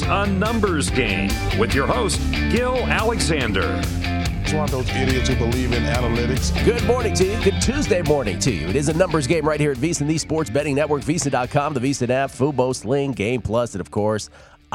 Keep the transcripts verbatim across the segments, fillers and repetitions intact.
A Numbers Game with your host, Gil Alexander. It's one of those idiots who believe in analytics. Good morning to you. Good Tuesday morning to you. It is a numbers game right here at VSiN, the Sports Betting Network, VSiN dot com, the VSiN app, Fubo, Sling, Game Plus, and of course,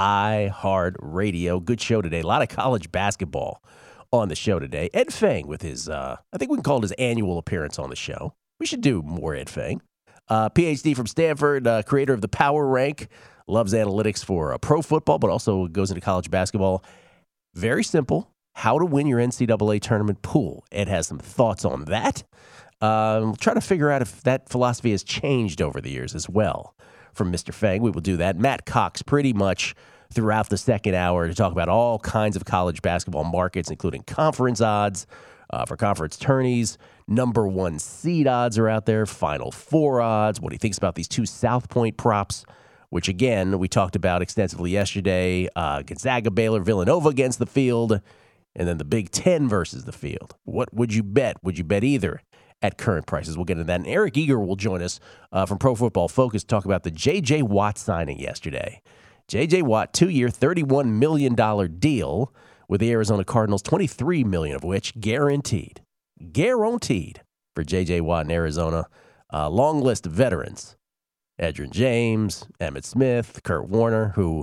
iHeartRadio. Good show today. A lot of college basketball on the show today. Ed Fang with his, uh, I think we can call it his annual appearance on the show. We should do more Ed Fang. Uh, P H D from Stanford, uh, creator of the Power Rank, loves analytics for uh, pro football, but also goes into college basketball. Very simple. How to win your N C double A tournament pool. Ed has some thoughts on that. Um, we'll try to figure out if that philosophy has changed over the years as well. From Mister Fang, we will do that. Matt Cox pretty much throughout the second hour to talk about all kinds of college basketball markets, including conference odds uh, for conference tourneys. Number one seed odds are out there. Final four odds. What he thinks about these two South Point props, which, again, we talked about extensively yesterday. Uh, Gonzaga, Baylor, Villanova against the field. And then the Big Ten versus the field. What would you bet? Would you bet either at current prices? We'll get into that. And Eric Eager will join us uh, from Pro Football Focus to talk about the J J. Watt signing yesterday. J J. Watt, two-year, thirty-one million dollars deal with the Arizona Cardinals, twenty-three million dollars of which guaranteed. Guaranteed for J J. Watt in Arizona. Uh, long list of veterans. Edgerrin James, Emmitt Smith, Kurt Warner, who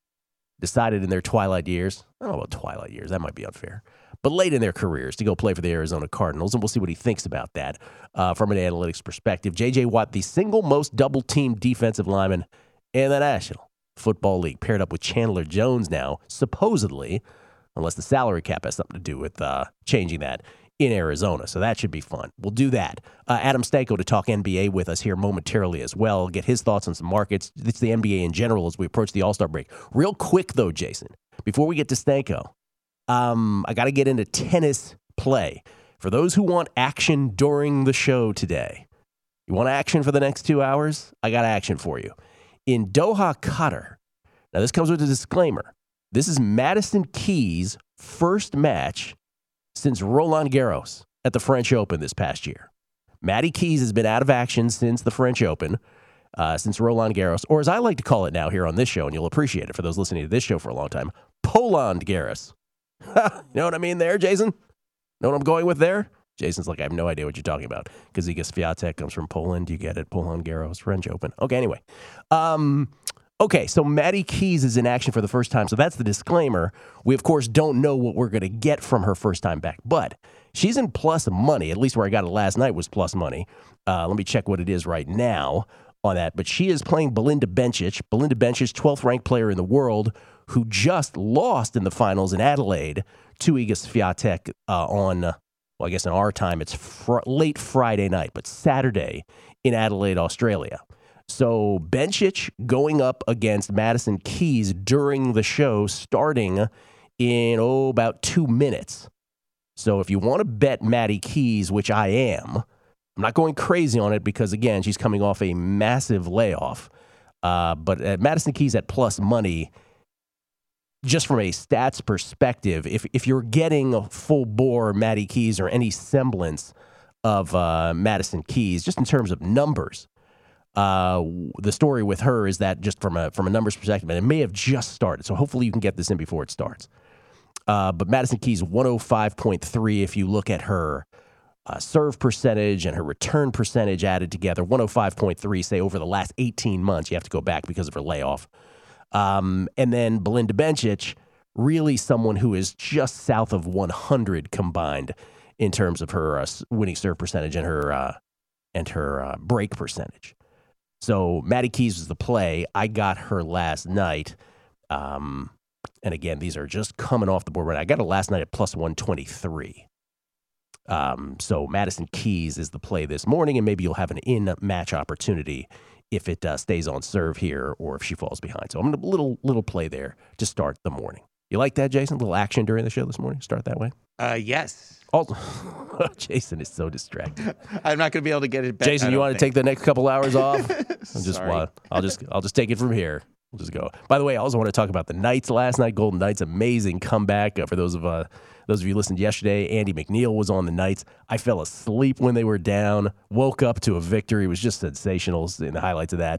decided in their twilight years, I don't know about twilight years, that might be unfair, but late in their careers to go play for the Arizona Cardinals, and we'll see what he thinks about that uh, from an analytics perspective. J J. Watt, the single most double-teamed defensive lineman in the National Football League, paired up with Chandler Jones now, supposedly, unless the salary cap has something to do with uh, changing that in Arizona. So that should be fun. We'll do that. Uh, Adam Stanko to talk N B A with us here momentarily as well. Get his thoughts on some markets. It's the N B A in general as we approach the All-Star break. Real quick, though, Jason, before we get to Stanko, um, I got to get into tennis play. For those who want action during the show today, you want action for the next two hours? I got action for you. In Doha, Qatar, now this comes with a disclaimer. This is Madison Keys' first match since Roland Garros at the French Open this past year. Matty Keys has been out of action since the French Open, uh, since Roland Garros, or as I like to call it now here on this show, and you'll appreciate it for those listening to this show for a long time, Poland Garros. You know what I mean there, Jason? Know what I'm going with there? Jason's like, I have no idea what you're talking about. Because Iga Swiatek comes from Poland. You get it. Poland Garros, French Open. Okay, anyway. Um... Okay, so Matty Keys is in action for the first time, so that's the disclaimer. We, of course, don't know what we're going to get from her first time back, but she's in plus money, at least where I got it last night was plus money. Uh, let me check what it is right now on that, but she is playing Belinda Bencic. Belinda Bencic, twelfth-ranked player in the world, who just lost in the finals in Adelaide to Iga Swiatek uh, on, uh, well, I guess in our time, it's fr- late Friday night, but Saturday in Adelaide, Australia. So Bencic going up against Madison Keys during the show starting in, oh, about two minutes. So if you want to bet Matty Keys, which I am, I'm not going crazy on it because, again, she's coming off a massive layoff. Uh, but at Madison Keys at plus money, just from a stats perspective, if, if you're getting a full bore Matty Keys or any semblance of uh, Madison Keys, just in terms of numbers, Uh, the story with her is that just from a from a numbers perspective, and it may have just started, so hopefully you can get this in before it starts. Uh, but Madison Keys, one oh five point three, if you look at her uh, serve percentage and her return percentage added together, one oh five point three, say, over the last eighteen months. You have to go back because of her layoff. Um, and then Belinda Bencic, really someone who is just south of one hundred combined in terms of her uh, winning serve percentage and her, uh, and her uh, break percentage. So Matty Keys was the play. I got her last night. Um, and again, these are just coming off the board right now. I got her last night at plus one twenty-three. Um, so Madison Keys is the play this morning, and maybe you'll have an in-match opportunity if it uh, stays on serve here or if she falls behind. So I'm going to little little play there to start the morning. You like that, Jason? A little action during the show this morning? Start that way? Uh, yes. Also, Jason is so distracted. I'm not going to be able to get it back. Jason, you want to take the next couple hours off? I'm just, Sorry. I'll just, I'll just take it from here. We'll just go. By the way, I also want to talk about the Knights last night. Golden Knights, amazing comeback. Uh, for those of uh, those of you who listened yesterday, Andy McNeil was on the Knights. I fell asleep when they were down. Woke up to a victory. It was just sensational in the highlights of that.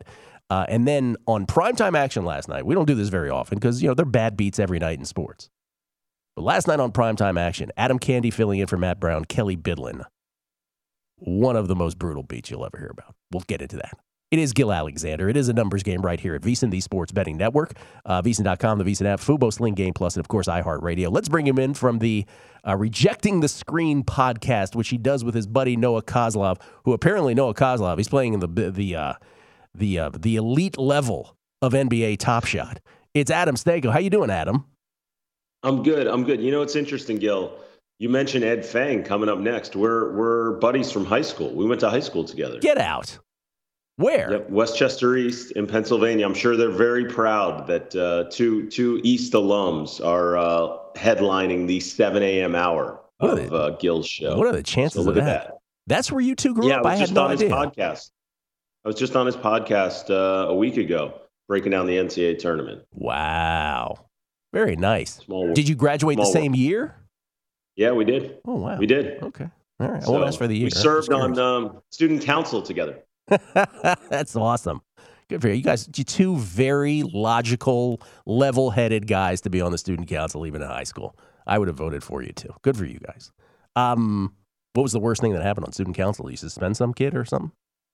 Uh, and then on primetime action last night, we don't do this very often because, you know, they're bad beats every night in sports. But last night on primetime action, Adam Candy filling in for Matt Brown, Kelly Bidlin. One of the most brutal beats you'll ever hear about. We'll get into that. It is Gil Alexander. It is a numbers game right here at VSiN, the Sports Betting Network. Uh, VSiN dot com, the VSiN app, Fubo, Sling Game Plus, and, of course, iHeartRadio. Let's bring him in from the uh, Rejecting the Screen podcast, which he does with his buddy Noah Kozlov, who apparently Noah Kozlov, he's playing in the the uh, the uh, the elite level of N B A Top Shot. It's Adam Stanko. How you doing, Adam? I'm good. I'm good. You know, it's interesting, Gil. You mentioned Ed Fang coming up next. We're we're buddies from high school. We went to high school together. Get out. Where? Yep, Westchester East in Pennsylvania. I'm sure they're very proud that uh, two two East alums are uh, headlining the seven a.m. hour What of the- uh, Gil's show. What are the chances So of look that? at that. That's where you two grew Yeah, up? I I was had just no on his idea. podcast. I was just on his podcast uh, a week ago, breaking down the N C double A tournament. Wow. Very nice. Small, Did you graduate the small same year? Yeah, we did. Oh, wow. We did. Okay. All right. I So won't ask for the year. we served on um, student council together. That's awesome. Good for you. You guys, you two very logical, level-headed guys to be on the student council, even in high school. I would have voted for you, too. Good for you guys. Um, what was the worst thing that happened on student council? Did you suspend some kid or something?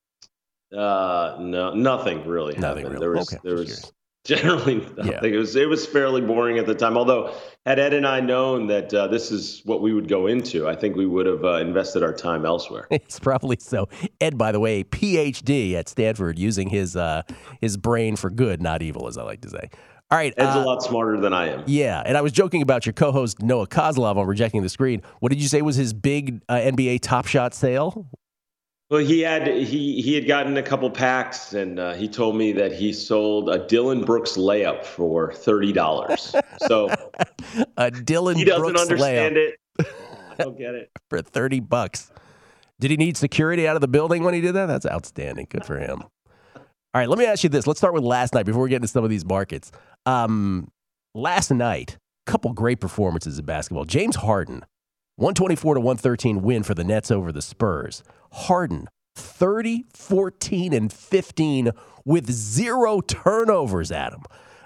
Uh, no, nothing really. Nothing happened. really. There was, Okay, there just was curious. generally nothing. Yeah. It was, it was fairly boring at the time. Although, had Ed and I known that uh, this is what we would go into, I think we would have uh, invested our time elsewhere. It's probably so. Ed, by the way, P H D at Stanford, using his uh, his brain for good, not evil, as I like to say. All right. Ed's uh, a lot smarter than I am. Yeah, and I was joking about your co-host Noah Kozlov on Rejecting the Screen. What did you say was his big uh, N B A Top Shot sale? Well, he had he he had gotten a couple packs, and uh, he told me that he sold a Dylan Brooks layup for thirty dollars. So A Dylan he doesn't Brooks understand layup it. I don't get it. for thirty bucks. Did he need security out of the building when he did that? That's outstanding. Good for him. All right, let me ask you this. Let's start with last night before we get into some of these markets. Um, last night, a couple great performances in basketball. James Harden, one twenty-four to one thirteen win for the Nets over the Spurs. Harden, thirty, fourteen, and fifteen with zero turnovers, Adam.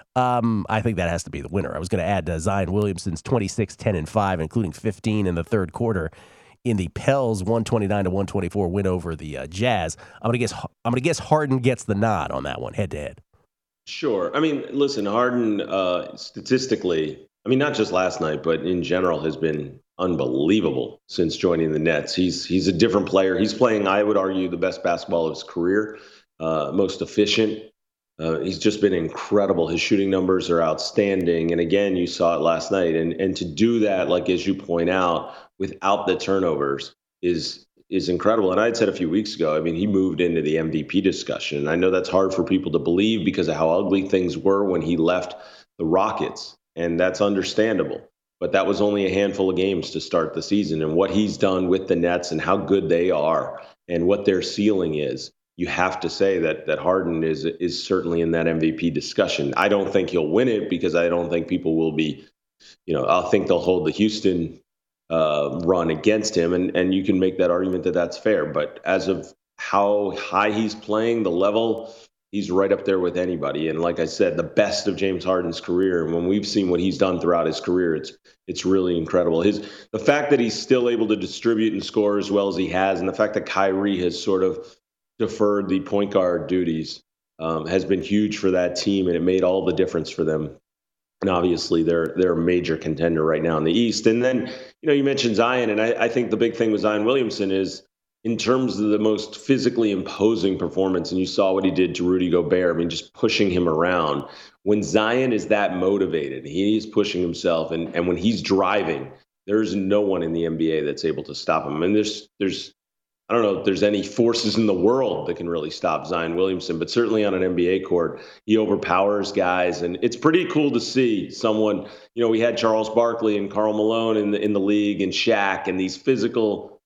Um, I think that has to be the winner. I was going to add uh, Zion Williamson's twenty-six, ten, and five, including fifteen in the third quarter in the Pels one twenty-nine to one twenty-four win over the uh, Jazz. I'm going to guess I'm going to guess Harden gets the nod on that one head to head. Sure. I mean, listen, Harden, uh, statistically, I mean, not just last night, but in general, has been unbelievable since joining the Nets. He's he's a different player. He's playing, I would argue, the best basketball of his career, uh, most efficient. Uh, he's just been incredible. His shooting numbers are outstanding. And again, you saw it last night. And and to do that, like as you point out, without the turnovers is is incredible. And I had said a few weeks ago, I mean, he moved into the M V P discussion. And I know that's hard for people to believe because of how ugly things were when he left the Rockets. And that's understandable. But that was only a handful of games to start the season. And what he's done with the Nets and how good they are and what their ceiling is, you have to say that that Harden is is certainly in that M V P discussion. I don't think he'll win it because I don't think people will be, you know, I think they'll hold the Houston uh, run against him. And, and you can make that argument that that's fair. But as of how high he's playing, the level, he's right up there with anybody. And like I said, the best of James Harden's career. And when we've seen what he's done throughout his career, it's it's really incredible. His the fact that he's still able to distribute and score as well as he has, and the fact that Kyrie has sort of deferred the point guard duties um, has been huge for that team, and it made all the difference for them. And obviously, they're they're a major contender right now in the East. And then, you know, you mentioned Zion, and I, I think the big thing with Zion Williamson is in terms of the most physically imposing performance, and you saw what he did to Rudy Gobert, I mean, just pushing him around. When Zion is that motivated, he is pushing himself, and, and when he's driving, there's no one in the N B A that's able to stop him. And there's there's I don't know if there's any forces in the world that can really stop Zion Williamson, but certainly on an N B A court, he overpowers guys. And it's pretty cool to see someone, you know, we had Charles Barkley and Karl Malone in the, in the league and Shaq and these physical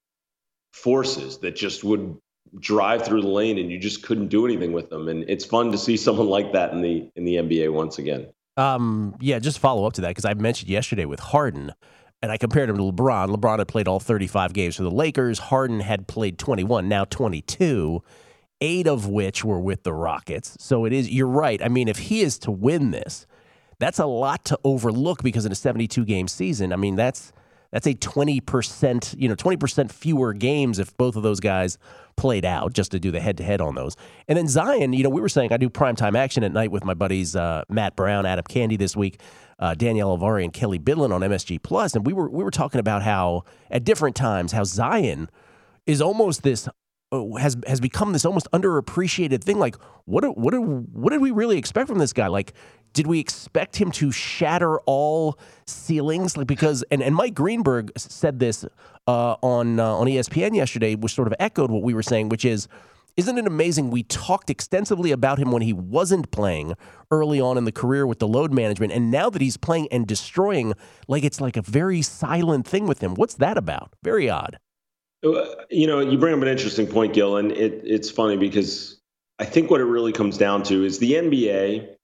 forces that just would drive through the lane and you just couldn't do anything with them. And it's fun to see someone like that in the, in the N B A once again. Um, yeah, just follow up to that because I mentioned yesterday with Harden, and I compared him to LeBron. LeBron had played all thirty-five games for the Lakers. Harden had played twenty-one, now twenty-two. eight of which were with the Rockets. So it is, you're right. I mean, if he is to win this, that's a lot to overlook because in a seventy-two game season, I mean, that's that's a twenty percent, you know, twenty percent fewer games if both of those guys played out, just to do the head-to-head on those. And then Zion, you know, we were saying I do primetime action at night with my buddies uh, Matt Brown, Adam Candy this week, uh, Danielle Alvari, and Kelly Bidlin on M S G Plus, and we were we were talking about how at different times how Zion is almost this has has become this almost underappreciated thing. Like, what do, what do, what did we really expect from this guy? Like, did we expect him to shatter all ceilings? Like, because and, and Mike Greenberg said this uh, on uh, on E S P N yesterday, which sort of echoed what we were saying, which is, isn't it amazing? We talked extensively about him when he wasn't playing early on in the career with the load management, and now that he's playing and destroying, like it's like a very silent thing with him. What's that about? Very odd. You know, you bring up an interesting point, Gil, and it, it's funny because I think what it really comes down to is the N B A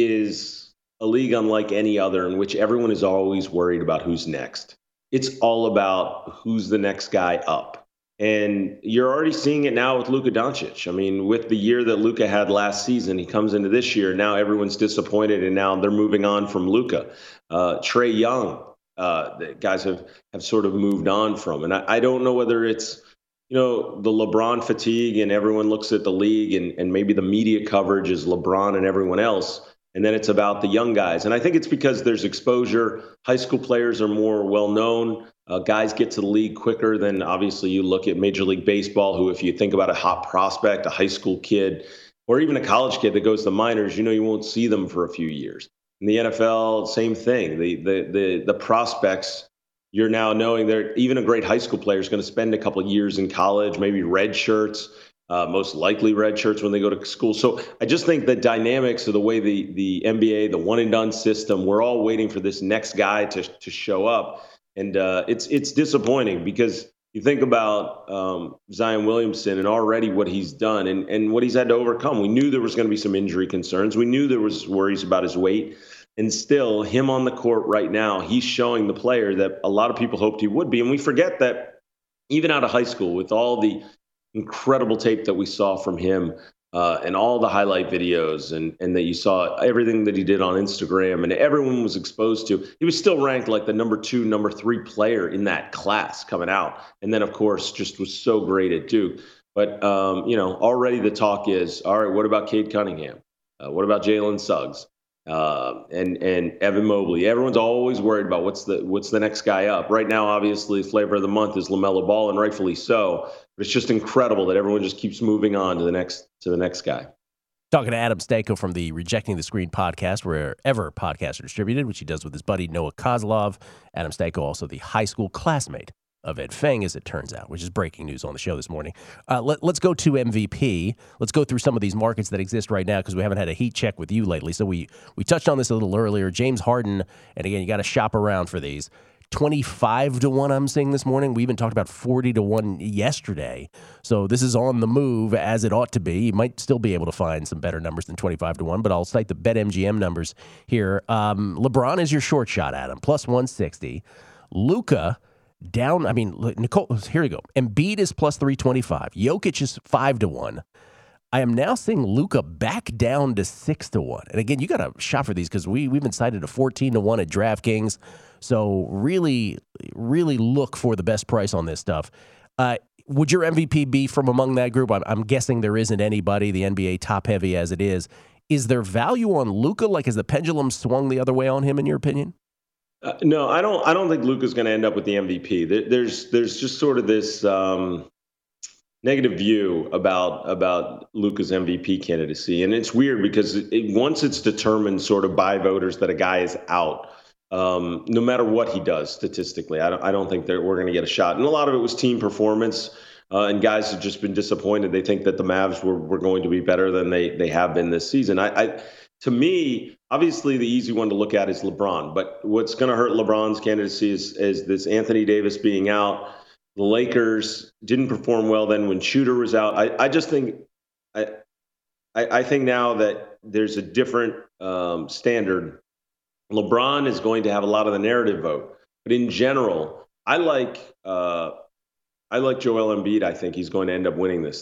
is a league unlike any other in which everyone is always worried about who's next. It's all about who's the next guy up. And you're already seeing it now with Luka Doncic. I mean, with the year that Luka had last season, he comes into this year, now everyone's disappointed, and now they're moving on from Luka. Uh, Trae Young. Uh, that guys have, have sort of moved on from. And I, I don't know whether it's, you know, the LeBron fatigue and everyone looks at the league and, and maybe the media coverage is LeBron and everyone else. And then it's about the young guys. And I think it's because there's exposure. High school players are more well-known. Uh, guys get to the league quicker than obviously you look at Major League Baseball, who if you think about a hot prospect, a high school kid, or even a college kid that goes to minors, you know, you won't see them for a few years. In the N F L, same thing. The the the the prospects, you're now knowing that even a great high school player is going to spend a couple of years in college, maybe red shirts, uh, most likely red shirts when they go to school. So I just think the dynamics of the way the the N B A, the one and done system, we're all waiting for this next guy to to show up, and uh, it's it's disappointing because you think about um, Zion Williamson and already what he's done and, and what he's had to overcome. We knew there was going to be some injury concerns. We knew there was worries about his weight. And still, him on the court right now, he's showing the player that a lot of people hoped he would be. And we forget that even out of high school, with all the incredible tape that we saw from him uh, and all the highlight videos and, and that you saw everything that he did on Instagram and everyone was exposed to, he was still ranked like the number two, number three player in that class coming out. And then, of course, just was so great at Duke. But, um, you know, already the talk is, all right, what about Cade Cunningham? Uh, what about Jalen Suggs? Uh, and and Evan Mobley. Everyone's always worried about what's the what's the next guy up. Right now, obviously, flavor of the month is LaMelo Ball, and rightfully so. But it's just incredible that everyone just keeps moving on to the next to the next guy. Talking to Adam Stanko from the Rejecting the Screen podcast, wherever podcasts are distributed, which he does with his buddy Noah Kozlov. Adam Stanko, also the high school classmate of Ed Feng, as it turns out, which is breaking news on the show this morning. Uh, let, let's go to M V P. Let's go through some of these markets that exist right now because we haven't had a heat check with you lately. So we we touched on this a little earlier. James Harden, and again, you got to shop around for these. twenty-five to one I'm seeing this morning. We even talked about forty to one yesterday. So this is on the move as it ought to be. You might still be able to find some better numbers than twenty-five to one, but I'll cite the BetMGM numbers here. Um, LeBron is your short shot, Adam, plus one sixty. Luka down, I mean, Nicole, here we go. Embiid is plus three twenty-five. Jokic is five to one. I am now seeing Luka back down to six to one. And again, you got to shop for these because we, we've been cited to fourteen to one at DraftKings. So really, really look for the best price on this stuff. Uh, would your M V P be from among that group? I'm, I'm guessing there isn't anybody, the N B A top heavy as it is. Is there value on Luka? Like, has the pendulum swung the other way on him, in your opinion? Uh, no, I don't. I don't think Luka's going to end up with the M V P. There, there's there's just sort of this um, negative view about about Luka's M V P candidacy, and it's weird because it, once it's determined sort of by voters that a guy is out, um, no matter what he does statistically, I don't I don't think that we're going to get a shot. And a lot of it was team performance, uh, and guys have just been disappointed. They think that the Mavs were were going to be better than they they have been this season. I. I To me, obviously the easy one to look at is LeBron, but what's going to hurt LeBron's candidacy is, is this Anthony Davis being out. The Lakers didn't perform well then when Shooter was out. I, I just think I, I I think now that there's a different um, standard. LeBron is going to have a lot of the narrative vote, but in general, I like uh, I like Joel Embiid. I think he's going to end up winning this thing.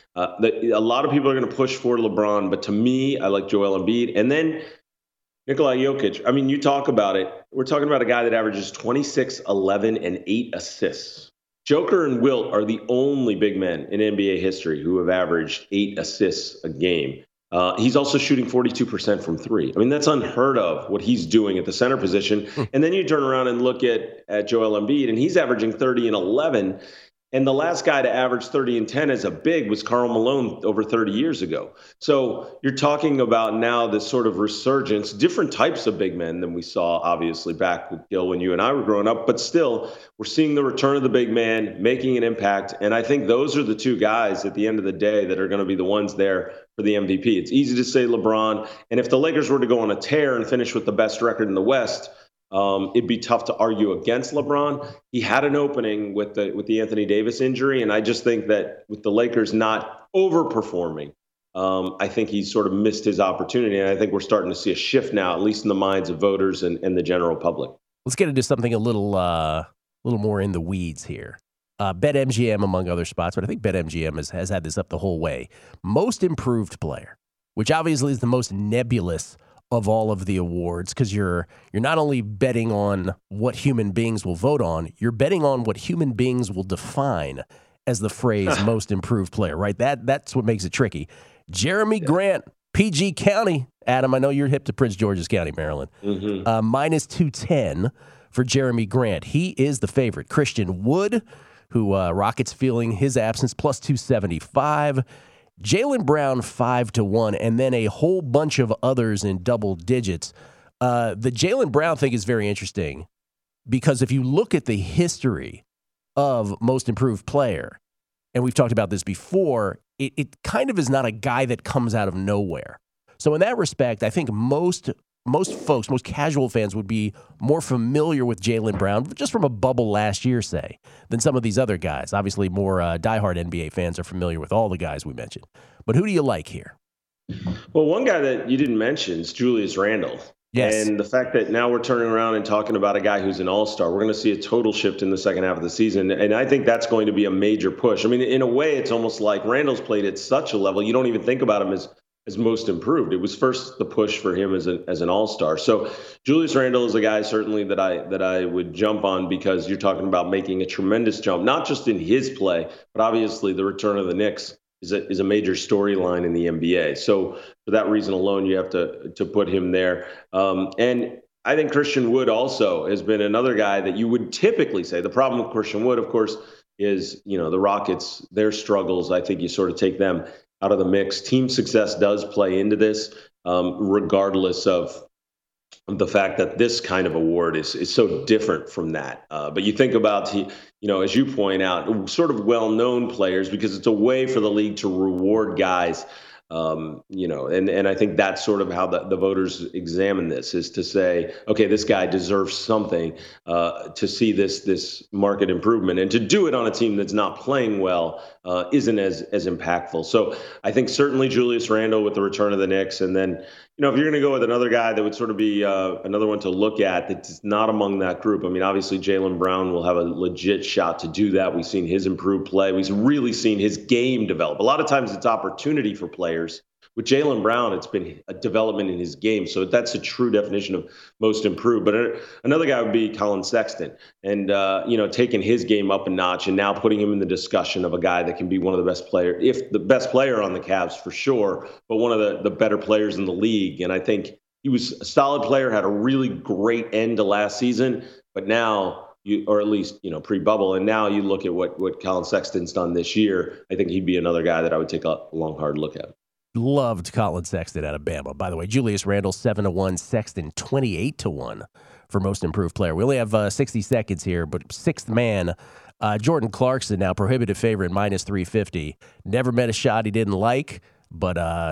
Uh, the, a lot of people are going to push for LeBron, but to me, I like Joel Embiid. And then Nikola Jokic. I mean, you talk about it. We're talking about a guy that averages twenty-six, eleven, and eight assists. Joker and Wilt are the only big men in N B A history who have averaged eight assists a game. Uh, he's also shooting forty-two percent from three. I mean, that's unheard of what he's doing at the center position. And then you turn around and look at, at Joel Embiid, and he's averaging thirty and eleven. And the last guy to average thirty and ten as a big was Karl Malone over thirty years ago. So you're talking about now this sort of resurgence, different types of big men than we saw, obviously, back with Gil when you and I were growing up. But still, we're seeing the return of the big man, making an impact. And I think those are the two guys at the end of the day that are going to be the ones there for the M V P. It's easy to say LeBron. And if the Lakers were to go on a tear and finish with the best record in the West, Um, it'd be tough to argue against LeBron. He had an opening with the with the Anthony Davis injury, and I just think that with the Lakers not overperforming, um, I think he's sort of missed his opportunity, and I think we're starting to see a shift now, at least in the minds of voters and, and the general public. Let's get into something a little uh, little more in the weeds here. Uh, BetMGM, among other spots, but I think BetMGM has, has had this up the whole way. Most improved player, which obviously is the most nebulous of all of the awards, because you're you're not only betting on what human beings will vote on, you're betting on what human beings will define as the phrase most improved player, right? That That's what makes it tricky. Jeremy Grant, P G County. Adam, I know you're hip to Prince George's County, Maryland. Mm-hmm. Uh, minus two ten for Jeremy Grant. He is the favorite. Christian Wood, who uh, Rockets feeling his absence, plus two seventy-five. Jaylen Brown, five to one, and then a whole bunch of others in double digits. Uh, the Jaylen Brown thing is very interesting because if you look at the history of most improved player, and we've talked about this before, it, it kind of is not a guy that comes out of nowhere. So in that respect, I think most most folks, most casual fans would be more familiar with Jaylen Brown just from a bubble last year, say, than some of these other guys. Obviously, more uh, diehard N B A fans are familiar with all the guys we mentioned. But who do you like here? Well, one guy that you didn't mention is Julius Randle. Yes. And the fact that now we're turning around and talking about a guy who's an all-star, we're going to see a total shift in the second half of the season. And I think that's going to be a major push. I mean, in a way, it's almost like Randle's played at such a level, you don't even think about him as as most improved. It was first the push for him as an as an all-star. So Julius Randle is a guy certainly that I that I would jump on because you're talking about making a tremendous jump, not just in his play, but obviously the return of the Knicks is a is a major storyline in the N B A. So for that reason alone, you have to to put him there. Um, and I think Christian Wood also has been another guy that you would typically say. The problem with Christian Wood, of course, is, you know, the Rockets, their struggles. I think you sort of take them out of the mix. Team success does play into this, um, regardless of the fact that this kind of award is is so different from that. Uh, but you think about, you know, as you point out, sort of well-known players, because it's a way for the league to reward guys. Um, you know, and, and I think that's sort of how the, the voters examine this, is to say, okay, this guy deserves something uh, to see this this market improvement, and to do it on a team that's not playing well uh, isn't as as impactful. So I think certainly Julius Randle with the return of the Knicks, and then, you know, if you're going to go with another guy that would sort of be uh, another one to look at that's not among that group. I mean, obviously Jaylen Brown will have a legit shot to do that. We've seen his improved play. We've really seen his game develop. A lot of times it's opportunity for players. With Jaylen Brown, it's been a development in his game. So that's a true definition of most improved. But another guy would be Colin Sexton, and, uh, you know, taking his game up a notch and now putting him in the discussion of a guy that can be one of the best players, if the best player on the Cavs for sure, but one of the, the better players in the league. And I think he was a solid player, had a really great end to last season, but now, You, or at least, you know, pre-bubble. And now you look at what, what Colin Sexton's done this year. I think he'd be another guy that I would take a long, hard look at. Loved Colin Sexton out of Bama. By the way, Julius Randle, seven to one, Sexton, twenty-eight to one for most improved player. We only have uh, sixty seconds here, but sixth man, uh, Jordan Clarkson, now prohibitive favorite, minus three fifty. Never met a shot he didn't like, but uh,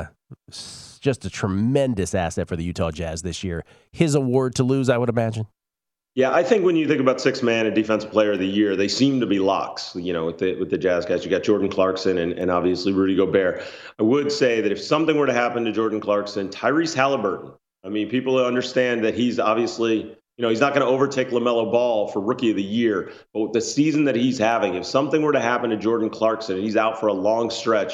just a tremendous asset for the Utah Jazz this year. His award to lose, I would imagine. Yeah, I think when you think about six man and defensive player of the year, they seem to be locks, you know, with the with the Jazz guys. You got Jordan Clarkson and, and obviously Rudy Gobert. I would say that if something were to happen to Jordan Clarkson, Tyrese Halliburton, I mean, people understand that he's obviously, you know, he's not going to overtake LaMelo Ball for rookie of the year. But with the season that he's having, if something were to happen to Jordan Clarkson and he's out for a long stretch,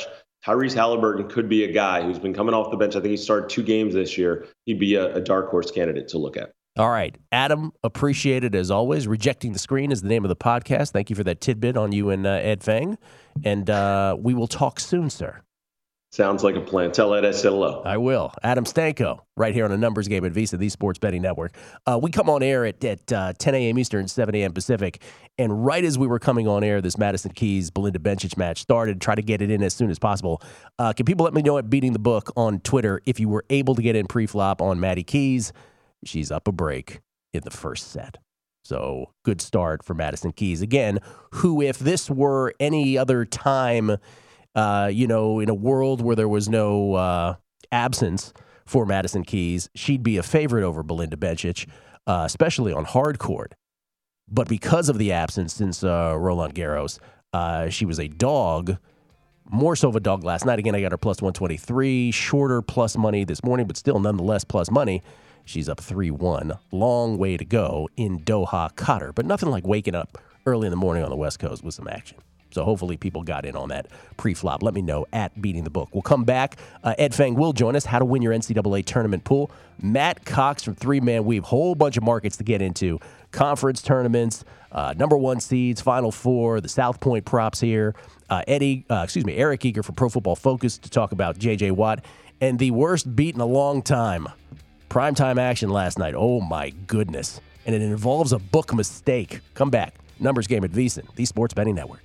Tyrese Halliburton could be a guy who's been coming off the bench. I think he started two games this year. He'd be a, a dark horse candidate to look at. All right. Adam, appreciate it as always. Rejecting the Screen is the name of the podcast. Thank you for that tidbit on you and uh, Ed Feng. And uh, we will talk soon, sir. Sounds like a plan. Tell Ed I said hello. I will. Adam Stanko, right here on a numbers game at Visa, the Sports Betting Network. Uh, we come on air at, at uh, ten a.m. Eastern, seven a.m. Pacific. And right as we were coming on air, this Madison Keys Belinda Bencic match started. Try to get it in as soon as possible. Uh, can people let me know at Beating the Book on Twitter if you were able to get in pre-flop on Maddie Keys? She's up a break in the first set. So good start for Madison Keys. Again, who, if this were any other time, uh, you know, in a world where there was no uh, absence for Madison Keys, she'd be a favorite over Belinda Bencic, uh, especially on hard court. But because of the absence since uh, Roland Garros, uh, she was a dog, more so of a dog last night. Again, I got her plus one twenty-three, shorter plus money this morning, but still nonetheless plus money. She's up three one. Long way to go in Doha, Qatar. But nothing like waking up early in the morning on the West Coast with some action. So hopefully people got in on that pre-flop. Let me know at Beating the Book. We'll come back. Uh, Ed Feng will join us. How to win your N C double A tournament pool. Matt Cox from Three Man Weave. Whole bunch of markets to get into. Conference tournaments, uh, number one seeds, Final Four, the South Point props here. Uh, Eddie, uh, excuse me, Eric Eager from Pro Football Focus to talk about J J Watt. And the worst beat in a long time. Primetime action last night. Oh, my goodness. And it involves a book mistake. Come back. Numbers game at VSiN, the Sports Betting Network.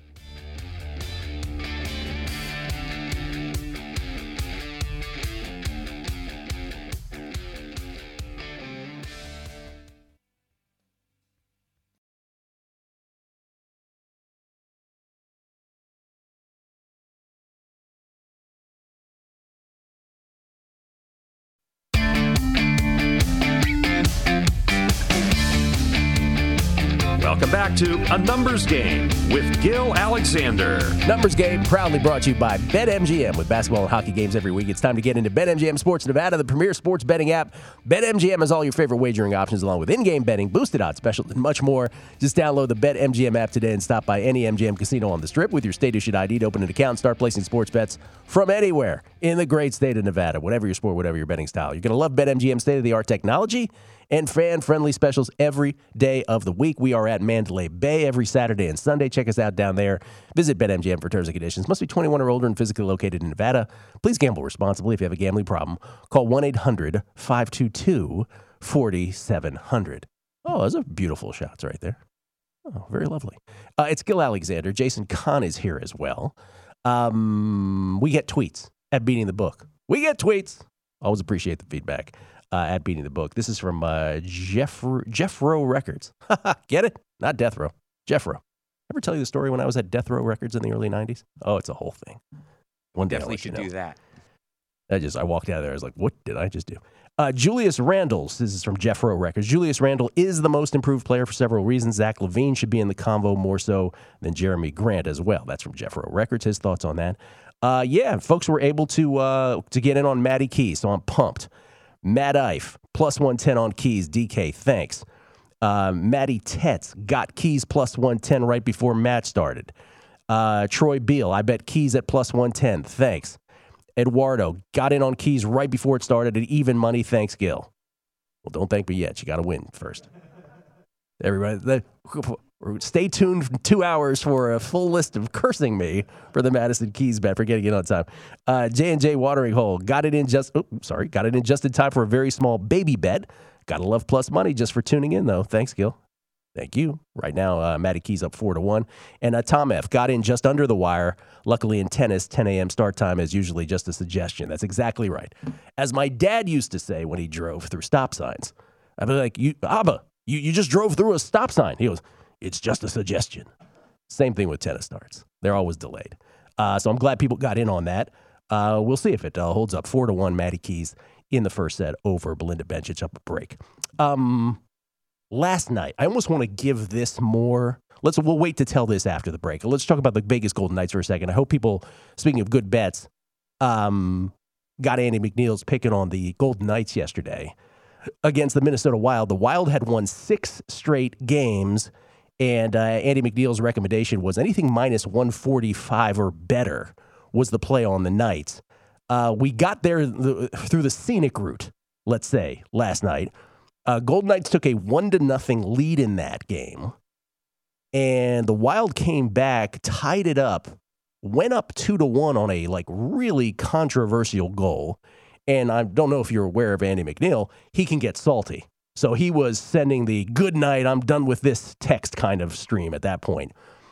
Welcome back to A Numbers Game with Gil Alexander. Numbers Game proudly brought to you by BetMGM. With basketball and hockey games every week, it's time to get into BetMGM Sports Nevada, the premier sports betting app. BetMGM has all your favorite wagering options along with in-game betting, boosted odds specials, and much more. Just download the BetMGM app today and stop by any M G M casino on the Strip with your state-issued I D to open an account and start placing sports bets from anywhere in the great state of Nevada. Whatever your sport, whatever your betting style. You're going to love BetMGM state-of-the-art technology and fan-friendly specials every day of the week. We are at Mandalay Bay every Saturday and Sunday. Check us out down there. Visit BetMGM for terms and conditions. Must be twenty-one or older and physically located in Nevada. Please gamble responsibly. If you have a gambling problem, call one eight hundred five two two four seven zero zero. Oh, those are beautiful shots right there. Oh, very lovely. Uh, it's Gil Alexander. Jason Kahn is here as well. Um, we get tweets at Beating the Book. We get tweets. Always appreciate the feedback. Uh, at Beating the Book. This is from uh, Jeff Jeff Row Records. Get it? Not Death Row. Jeff Row. Ever tell you the story when I was at Death Row Records in the early nineties? Oh, it's a whole thing. One day Definitely I'll let you should know. do that. I just I walked out of there. I was like, what did I just do? Uh, Julius Randles. This is from Jeff Row Records. Julius Randle is the most improved player for several reasons. Zach LaVine should be in the convo more so than Jeremy Grant as well. That's from Jeff Row Records. His thoughts on that. Uh, yeah, folks were able to uh, to get in on Matty Keys, so I'm pumped. Matt Ife, plus one ten on Keys. D K, thanks. Uh, Matty Tetz got Keys plus one ten right before match started. Uh, Troy Beal, I bet Keys at plus one ten. Thanks. Eduardo got in on Keys right before it started at even money. Thanks, Gil. Well, don't thank me yet. You got to win first. Everybody, the, stay tuned for two hours for a full list of cursing me for the Madison Keys bet for getting it on time. Uh, J and J Watering Hole got it in just. Oh, sorry, got it in just in time for a very small baby bet. Gotta love plus money just for tuning in though. Thanks, Gil. Thank you. Right now, uh, Matty Keys up four to one, and uh, Tom F got in just under the wire. Luckily, in tennis, ten a.m. start time is usually just a suggestion. That's exactly right. As my dad used to say when he drove through stop signs, I'd be like, "You, Abba, you, you just drove through a stop sign." He goes, "It's just a suggestion." Same thing with tennis starts. They're always delayed. Uh, so I'm glad people got in on that. Uh, we'll see if it uh, holds up. Four to one, Matty Keys in the first set over Belinda Bencic up a break. Um, last night, I almost want to give this more. Let's we'll wait to tell this after the break. Let's talk about the Vegas Golden Knights for a second. I hope people, speaking of good bets, um, got Andy McNeil's picking on the Golden Knights yesterday against the Minnesota Wild. The Wild had won six straight games, and uh, Andy McNeil's recommendation was anything minus one forty-five or better was the play on the Knights. Uh, we got there the, through the scenic route, let's say, last night. Uh, Golden Knights took a one to nothing lead in that game, and the Wild came back, tied it up, went up two to one on a like really controversial goal. And I don't know if you're aware of Andy McNeil. He can get salty. So he was sending the good night, I'm done with this text kind of stream at that point.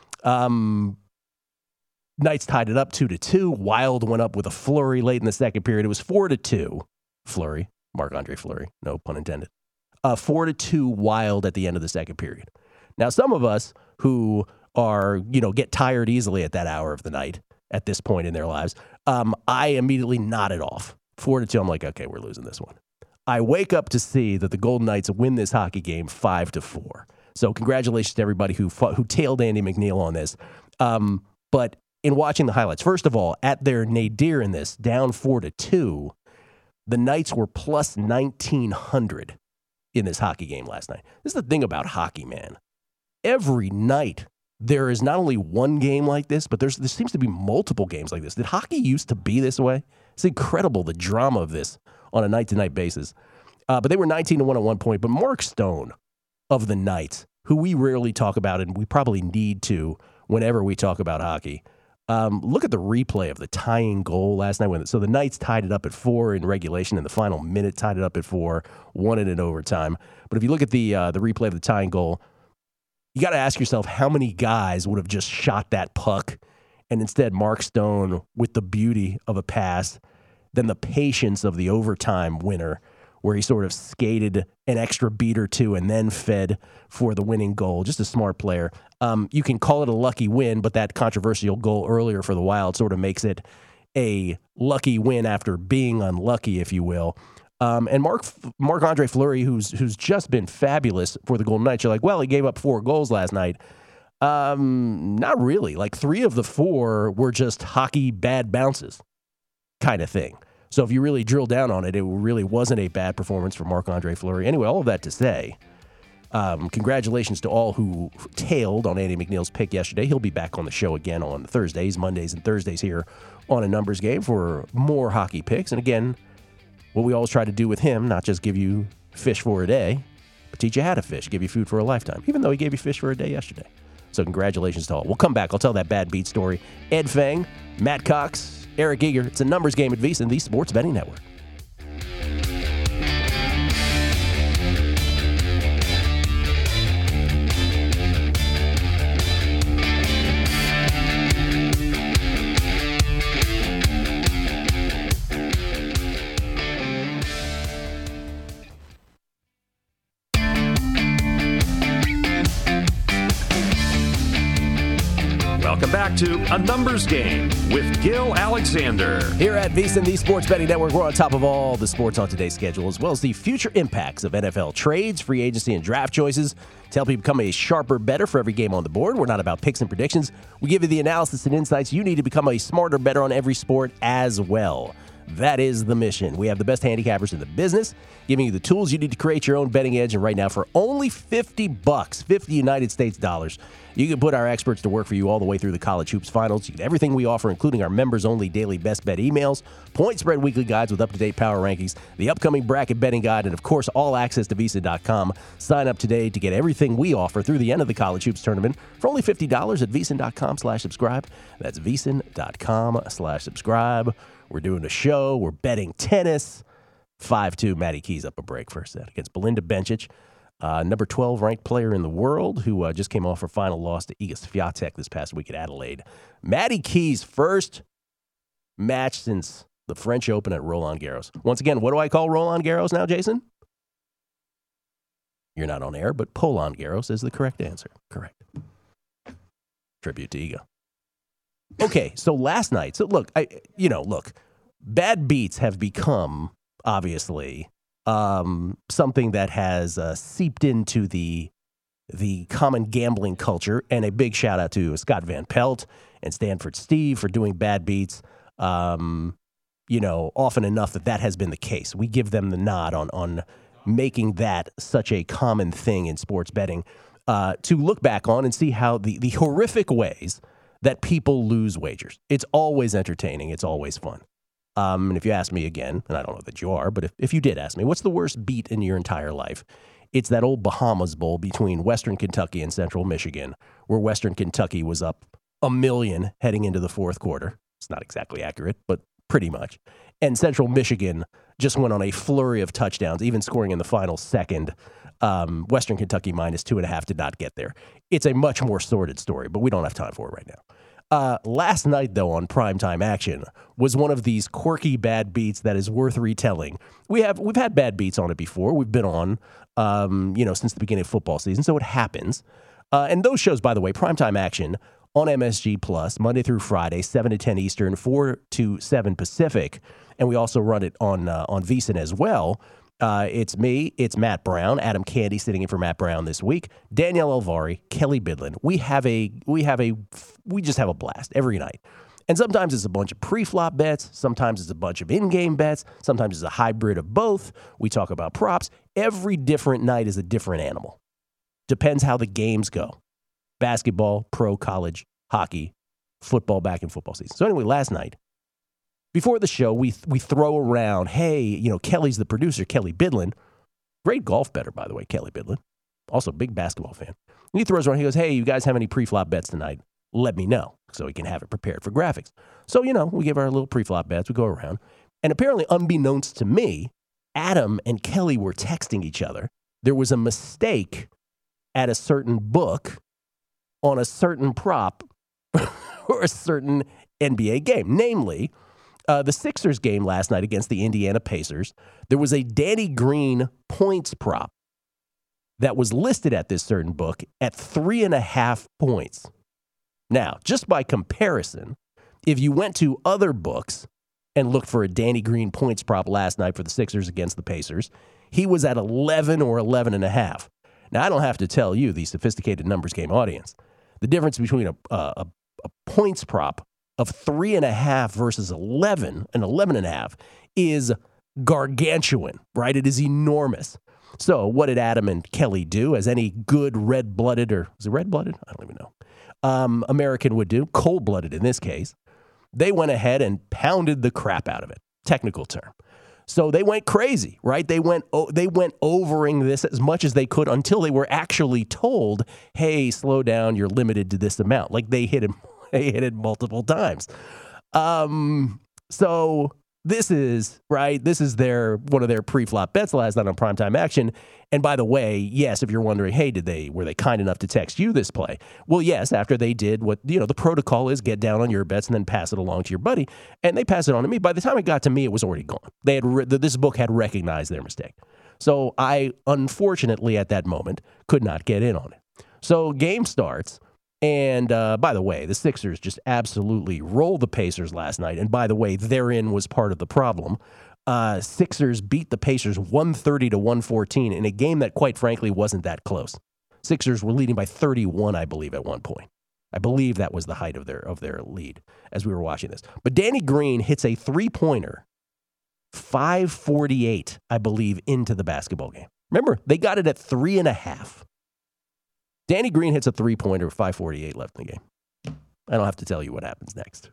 Um, Knights tied it up two to two. Wild went up with a flurry late in the second period. It was four to two. Flurry, Marc-Andre Fleury, no pun intended. Uh, four to two Wild at the end of the second period. Now, some of us who are, you know, get tired easily at that hour of the night at this point in their lives, um, I immediately nodded off. Four to two, I'm like, okay, we're losing this one. I wake up to see that the Golden Knights win this hockey game five to four. So congratulations to everybody who fought, who tailed Andy McNeil on this. Um, but in watching the highlights, first of all, at their nadir in this, down four to two, the Knights were plus nineteen hundred in this hockey game last night. This is the thing about hockey, man. Every night there is not only one game like this, but there's there seems to be multiple games like this. Did hockey used to be this way? It's incredible, the drama of this on a night-to-night basis. Uh, but they were nineteen to one at one point. But Mark Stone of the Knights, who we rarely talk about, and we probably need to whenever we talk about hockey, um, look at the replay of the tying goal last night. When, so the Knights tied it up at four in regulation. In the final minute, tied it up at four, won it in overtime. But if you look at the uh, the replay of the tying goal, you got to ask yourself how many guys would have just shot that puck, and instead Mark Stone, with the beauty of a pass, then the patience of the overtime winner, where he sort of skated an extra beat or two and then fed for the winning goal. Just a smart player. Um, you can call it a lucky win, but that controversial goal earlier for the Wild sort of makes it a lucky win after being unlucky, if you will. Um, and Marc Marc-Andre Fleury, who's who's just been fabulous for the Golden Knights, you're like, well, he gave up four goals last night. Um, not really. Like three of the four were just hockey bad bounces kind of thing. So if you really drill down on it, it really wasn't a bad performance for Marc-Andre Fleury. Anyway, all of that to say, um, congratulations to all who tailed on Andy McNeil's pick yesterday. He'll be back on the show again on Thursdays, Mondays, and Thursdays here on A Numbers Game for more hockey picks. And again, what we always try to do with him, not just give you fish for a day, but teach you how to fish, give you food for a lifetime, even though he gave you fish for a day yesterday. So congratulations to all. We'll come back. I'll tell that bad beat story. Ed Fang, Matt Cox, Eric Eager. It's A Numbers Game at VSiN, the Sports Betting Network. Welcome back to A Numbers Game with Gil Alexander. Here at VSiN, the Sports Betting Network, we're on top of all the sports on today's schedule, as well as the future impacts of N F L trades, free agency, and draft choices to help you become a sharper better for every game on the board. We're not about picks and predictions. We give you the analysis and insights you need to become a smarter better on every sport as well. That is the mission. We have the best handicappers in the business, giving you the tools you need to create your own betting edge. And right now, for only fifty bucks, fifty United States dollars, you can put our experts to work for you all the way through the college hoops finals. You get everything we offer, including our members-only daily best bet emails, point spread weekly guides with up-to-date power rankings, the upcoming bracket betting guide, and of course, all access to VSiN dot com. Sign up today to get everything we offer through the end of the college hoops tournament for only fifty dollars at VSiN dot com slash subscribe. That's VSiN dot com slash subscribe. We're doing a show. We're betting tennis. five two, Maddie Keys up a break first set against Belinda Bencic, uh, number twelve ranked player in the world, who uh, just came off her final loss to Iga Swiatek this past week at Adelaide. Maddie Keys' first match since the French Open at Roland Garros. Once again, what do I call Roland Garros now, Jason? You're not on air, but Roland Garros is the correct answer. Correct. Tribute to Iga. Okay, so last night, so look, I, you know, look, bad beats have become, obviously, um, something that has uh, seeped into the the common gambling culture, and a big shout out to Scott Van Pelt and Stanford Steve for doing bad beats, um, you know, often enough that that has been the case. We give them the nod on, on making that such a common thing in sports betting, uh, to look back on and see how the, the horrific ways that people lose wagers. It's always entertaining. It's always fun. Um, and if you ask me again, and I don't know that you are, but if, if you did ask me, what's the worst beat in your entire life? It's that old Bahamas Bowl between Western Kentucky and Central Michigan, where Western Kentucky was up a million heading into the fourth quarter. It's not exactly accurate, but pretty much. And Central Michigan just went on a flurry of touchdowns, even scoring in the final second. Um, Western Kentucky minus two and a half did not get there. It's a much more sordid story, but we don't have time for it right now. Uh, last night, though, on Primetime Action was one of these quirky bad beats that is worth retelling. We have we've had bad beats on it before. We've been on, um, you know, since the beginning of football season, so it happens. Uh, and those shows, by the way, Primetime Action on M S G Plus, Monday through Friday, seven to ten Eastern, four to seven Pacific, and we also run it on uh, on VSiN as well. Uh, it's me, it's Matt Brown, Adam Candy sitting in for Matt Brown this week, Danielle Alvari, Kelly Bidlin. We have a, we have a, we just have a blast every night. And sometimes it's a bunch of pre-flop bets. Sometimes it's a bunch of in-game bets. Sometimes it's a hybrid of both. We talk about props. Every different night is a different animal. Depends how the games go. Basketball, pro, college, hockey, football, back in football season. So anyway, last night, before the show, we we throw around, hey, you know, Kelly's the producer, Kelly Bidlin. Great golf bettor, by the way, Kelly Bidlin. Also big basketball fan. And he throws around, he goes, hey, you guys have any pre-flop bets tonight? Let me know so he can have it prepared for graphics. So, you know, we give our little pre-flop bets, we go around. And apparently, unbeknownst to me, Adam and Kelly were texting each other. There was a mistake at a certain book on a certain prop or a certain N B A game. Namely, Uh, the Sixers game last night against the Indiana Pacers, there was a Danny Green points prop that was listed at this certain book at three and a half points. Now, just by comparison, if you went to other books and looked for a Danny Green points prop last night for the Sixers against the Pacers, he was at eleven or eleven and a half. Now, I don't have to tell you, the sophisticated numbers game audience, the difference between a, a, a points prop of three and a half versus eleven and eleven and a half is gargantuan, right? It is enormous. So what did Adam and Kelly do, as any good red-blooded, or is it red-blooded? I don't even know. Um, American would do, cold-blooded in this case. They went ahead and pounded the crap out of it. Technical term. So they went crazy, right? They went oh, they went overing this as much as they could until they were actually told, hey, slow down, you're limited to this amount. Like they hit him. They hit it multiple times. Um, so this is, right, this is their one of their pre-flop bets last night on Primetime Action. And by the way, yes, if you're wondering, hey, did they were they kind enough to text you this play? Well, yes, after they did what, you know, the protocol is, get down on your bets and then pass it along to your buddy. And they passed it on to me. By the time it got to me, it was already gone. They had re- this book had recognized their mistake. So I, unfortunately, at that moment, could not get in on it. So game starts. And uh, by the way, the Sixers just absolutely rolled the Pacers last night. And by the way, therein was part of the problem. Uh, Sixers beat the Pacers one thirty to one fourteen in a game that, quite frankly, wasn't that close. Sixers were leading by thirty-one, I believe, at one point. I believe that was the height of their of their lead as we were watching this. But Danny Green hits a three-pointer, five forty-eight, I believe, into the basketball game. Remember, they got it at three and a half. Danny Green hits a three-pointer with five forty-eight left in the game. I don't have to tell you what happens next.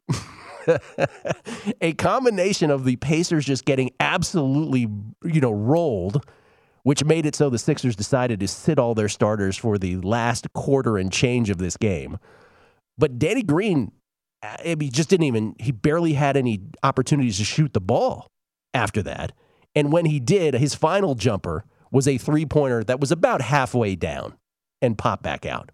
A combination of the Pacers just getting absolutely, you know, rolled, which made it so the Sixers decided to sit all their starters for the last quarter and change of this game. But Danny Green, I mean, just didn't even, he barely had any opportunities to shoot the ball after that. And when he did, his final jumper was a three-pointer that was about halfway down and pop back out.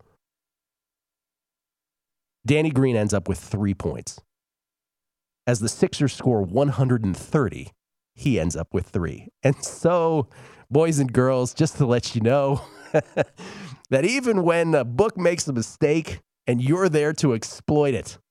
Danny Green ends up with three points. As the Sixers score one hundred thirty, he ends up with three. And so, boys and girls, just to let you know that even when a book makes a mistake and you're there to exploit it,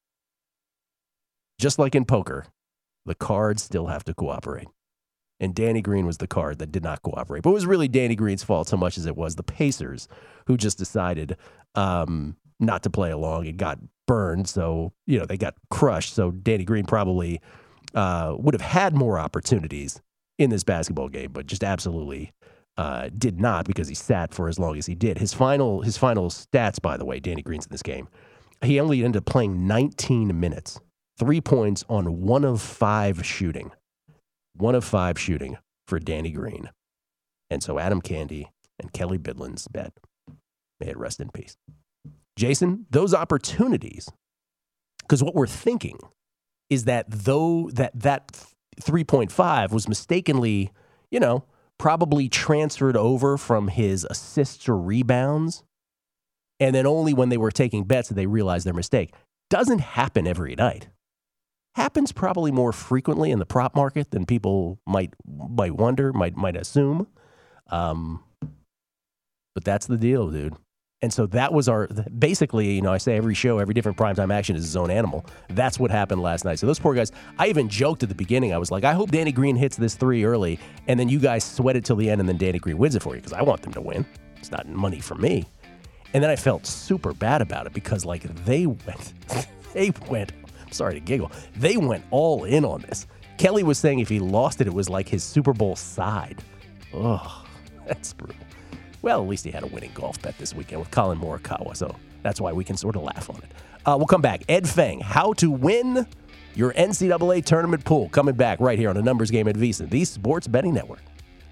just like in poker, the cards still have to cooperate. And Danny Green was the card that did not cooperate. But it was really Danny Green's fault so much as it was the Pacers who just decided um, not to play along and got burned. So, you know, they got crushed. So Danny Green probably uh, would have had more opportunities in this basketball game, but just absolutely uh, did not because he sat for as long as he did. His final his final stats, by the way, Danny Green's in this game. he only ended up playing nineteen minutes, three points on one of five shooting, one of five shooting for Danny Green. And so Adam Candy and Kelly Bidlin's bet, may it rest in peace. Jason, those opportunities, because what we're thinking is that though that that three point five was mistakenly, you know, probably transferred over from his assists or rebounds, and then only when they were taking bets did they realize their mistake. Doesn't happen every night. Happens probably more frequently in the prop market than people might might wonder, might might assume. Um, but that's the deal, dude. And so that was our, basically, you know, I say every show, every different primetime action is his own animal. That's what happened last night. So those poor guys, I even joked at the beginning. I was like, I hope Danny Green hits this three early, and then you guys sweat it till the end, and then Danny Green wins it for you, because I want them to win. It's not money for me. And then I felt super bad about it, because, like, they went, they went, I'm sorry to giggle, they went all in on this. Kelly was saying if he lost it, it was like his Super Bowl side. Ugh, that's brutal. Well, at least he had a winning golf bet this weekend with Colin Morikawa, so that's why we can sort of laugh on it. Uh, we'll come back. Ed Feng, how to win your N C double A tournament pool, coming back right here on A Numbers Game at VSiN, the Sports Betting Network.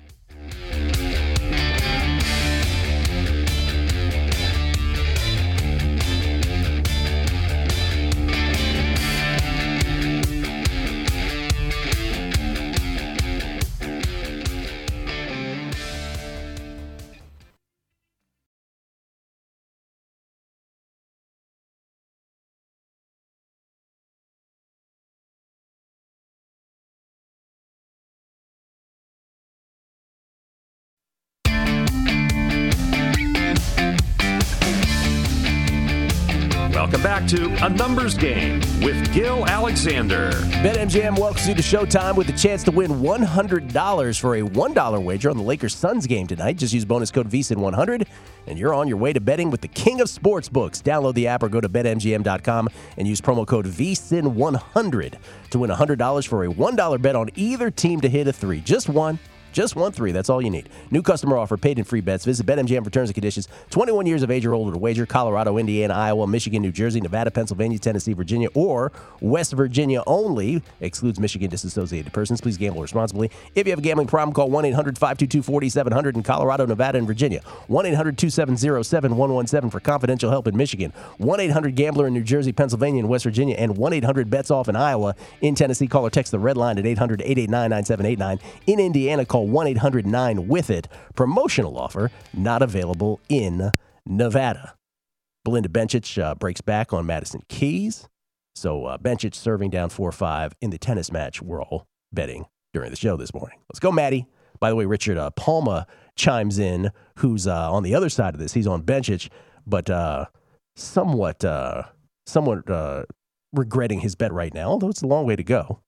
Welcome back to A Numbers Game with Gil Alexander. BetMGM welcomes you to Showtime with a chance to win one hundred dollars for a one dollar wager on the Lakers-Suns game tonight. Just use bonus code V S I N one hundred, and you're on your way to betting with the king of sportsbooks. Download the app or go to bet M G M dot com and use promo code V S I N one hundred to win one hundred dollars for a one dollar bet on either team to hit a three. Just one. Just one three. That's all you need. New customer offer, paid in free bets. Visit BetMGM for terms and conditions. twenty-one years of age or older to wager. Colorado, Indiana, Iowa, Michigan, New Jersey, Nevada, Pennsylvania, Tennessee, Virginia, or West Virginia only. Excludes Michigan disassociated persons. Please gamble responsibly. If you have a gambling problem, call one eight hundred five two two four seven zero zero in Colorado, Nevada, and Virginia. one eight hundred two seven zero seven one one seven for confidential help in Michigan. one eight hundred gambler in New Jersey, Pennsylvania, and West Virginia. And one eight hundred bets off in Iowa. In Tennessee, call or text the red line at eight hundred eight eight nine nine seven eight nine. In Indiana, call one eight hundred nine with it. Promotional offer not available in Nevada. Belinda Bencic uh, breaks back on Madison Keys. So uh, Bencic serving down four five in the tennis match we're all betting during the show this morning. Let's go, Maddie. By the way, Richard uh, Palma chimes in, who's uh, on the other side of this. He's on Bencic, but uh, somewhat, uh, somewhat uh, regretting his bet right now, although it's a long way to go.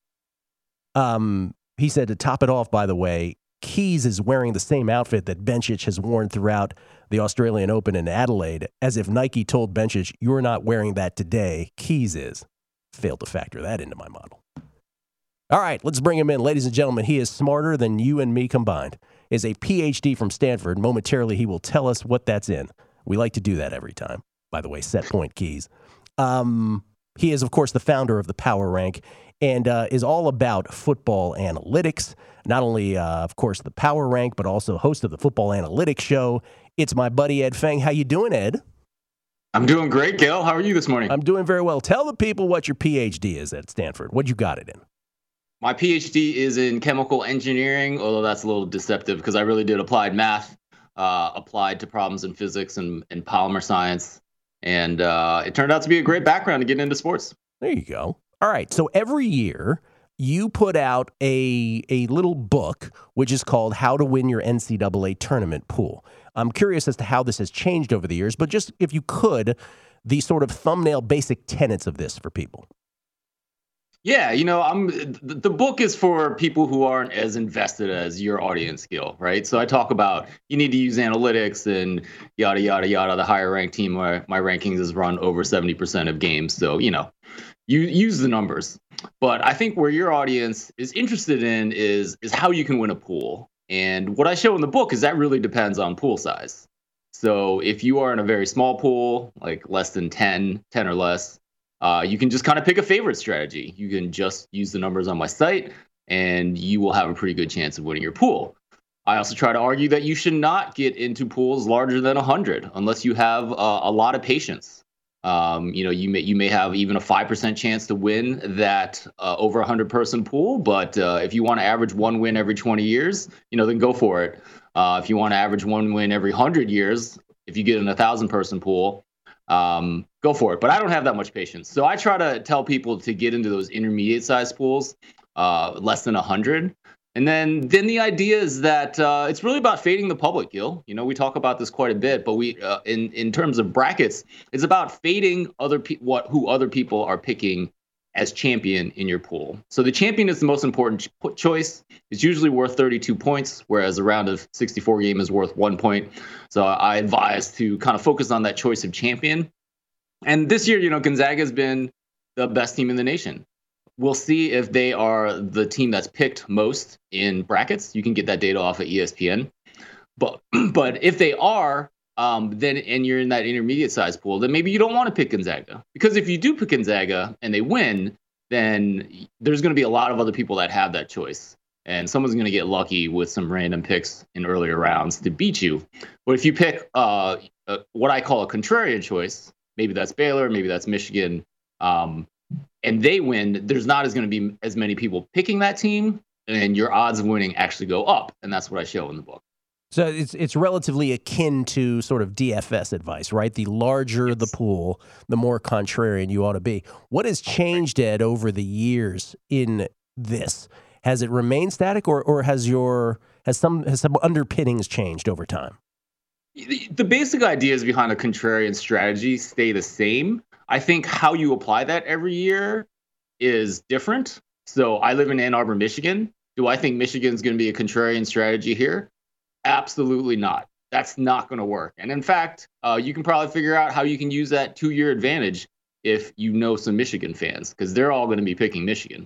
Um, he said to top it off, by the way, Keys is wearing the same outfit that Bencic has worn throughout the Australian Open in Adelaide, as if Nike told Bencic, you're not wearing that today, Keys is. Failed to factor that into my model. All right, let's bring him in. Ladies and gentlemen, he is smarter than you and me combined. Is a P H D from Stanford. Momentarily, he will tell us what that's in. We like to do that every time. By the way, Set Point Keys. Um, he is, of course, the founder of the Power Rank and uh, is all about football analytics. Not only, uh, of course, the Power Rank, but also host of the Football Analytics Show. It's my buddy, Ed Feng. How you doing, Ed? I'm doing great, Gil. How are you this morning? I'm doing very well. Tell the people what your P H D is at Stanford. What you got it in? My P H D is in chemical engineering, although that's a little deceptive because I really did applied math, uh, applied to problems in physics and, and polymer science. And uh, it turned out to be a great background to get into sports. There you go. All right. So every year you put out a a little book, which is called How to Win Your N C double A Tournament Pool. I'm curious as to how this has changed over the years, but just if you could, the sort of thumbnail basic tenets of this for people. Yeah, you know, I'm the book is for people who aren't as invested as your audience, Gil, right? So I talk about you need to use analytics and yada, yada, yada. The higher ranked team, my, my rankings is run over seventy percent of games. So, you know, you use the numbers. But I think where your audience is interested in is is how you can win a pool. And what I show in the book is that really depends on pool size. So if you are in a very small pool, like less than ten, ten or less, uh, you can just kind of pick a favorite strategy. You can just use the numbers on my site, and you will have a pretty good chance of winning your pool. I also try to argue that you should not get into pools larger than one hundred unless you have uh, a lot of patience. Um, you know, you may you may have even a five percent chance to win that uh, over one hundred person pool. But uh, if you want to average one win every twenty years, you know, then go for it. Uh, if you want to average one win every one hundred years, if you get in a one thousand person pool, um, go for it. But I don't have that much patience. So I try to tell people to get into those intermediate size pools, uh, less than one hundred. And then, then the idea is that uh, it's really about fading the public, Gil. You know, we talk about this quite a bit, but we, uh, in in terms of brackets, it's about fading other pe- what who other people are picking as champion in your pool. So the champion is the most important ch- choice. It's usually worth thirty-two points, whereas a round of sixty-four game is worth one point. So I advise to kind of focus on that choice of champion. And this year, you know, Gonzaga has been the best team in the nation. We'll see if they are the team that's picked most in brackets. You can get that data off of E S P N. But but if they are, um, then and you're in that intermediate size pool, then maybe you don't want to pick Gonzaga. Because if you do pick Gonzaga and they win, then there's going to be a lot of other people that have that choice. And someone's going to get lucky with some random picks in earlier rounds to beat you. But if you pick uh, uh, what I call a contrarian choice, maybe that's Baylor, maybe that's Michigan, um, and they win, there's not as going to be as many people picking that team, and your odds of winning actually go up. And that's what I show in the book. So it's it's relatively akin to sort of D F S advice, right? The larger yes. the pool, the more contrarian you ought to be. What has changed, Ed, over the years in this? Has it remained static, or or has your has some has some underpinnings changed over time? The, the basic ideas behind a contrarian strategy stay the same. I think how you apply that every year is different. So I live in Ann Arbor, Michigan. Do I think Michigan's going to be a contrarian strategy here? Absolutely not. That's not going to work. And in fact, uh, you can probably figure out how you can use that two-year advantage if you know some Michigan fans, because they're all going to be picking Michigan.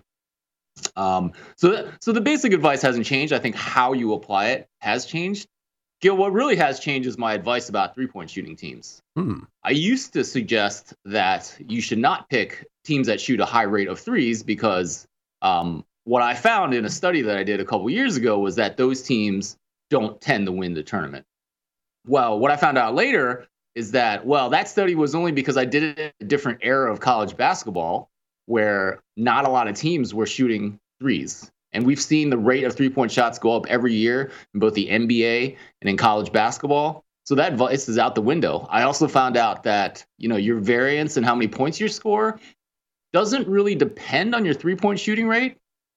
Um, so, th- so the basic advice hasn't changed. I think how you apply it has changed. Gil, what really has changed is my advice about three-point shooting teams. Hmm. I used to suggest that you should not pick teams that shoot a high rate of threes because um, what I found in a study that I did a couple years ago was that those teams don't tend to win the tournament. Well, what I found out later is that, well, that study was only because I did it in a different era of college basketball where not a lot of teams were shooting threes. And we've seen the rate of three-point shots go up every year in both the N B A and in college basketball. So that advice is out the window. I also found out that, you know, your variance and how many points you score doesn't really depend on your three-point shooting rate.